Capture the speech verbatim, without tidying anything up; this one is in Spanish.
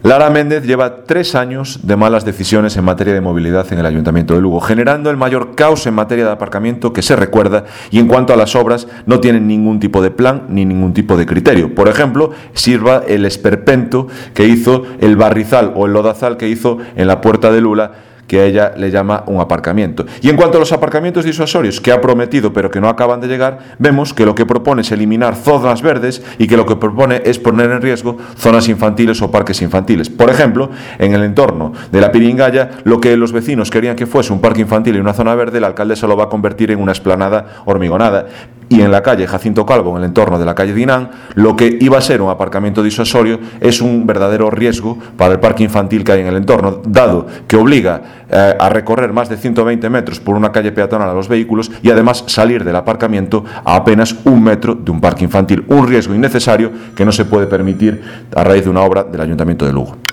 Lara Méndez lleva tres años de malas decisiones en materia de movilidad en el Ayuntamiento de Lugo, generando el mayor caos en materia de aparcamiento que se recuerda, y en cuanto a las obras no tienen ningún tipo de plan ni ningún tipo de criterio. Por ejemplo, sirva el esperpento que hizo, el barrizal o el lodazal que hizo en la Puerta de Lula, que a ella le llama un aparcamiento. Y en cuanto a los aparcamientos disuasorios que ha prometido pero que no acaban de llegar, vemos que lo que propone es eliminar zonas verdes y que lo que propone es poner en riesgo zonas infantiles o parques infantiles. Por ejemplo, en el entorno de la Piringaya, lo que los vecinos querían que fuese un parque infantil y una zona verde, el alcalde se lo va a convertir en una explanada hormigonada. Y en la calle Jacinto Calvo, en el entorno de la calle Dinán, lo que iba a ser un aparcamiento disuasorio es un verdadero riesgo para el parque infantil que hay en el entorno, dado que obliga eh, a recorrer más de ciento veinte metros por una calle peatonal a los vehículos y además salir del aparcamiento a apenas un metro de un parque infantil. Un riesgo innecesario que no se puede permitir a raíz de una obra del Ayuntamiento de Lugo.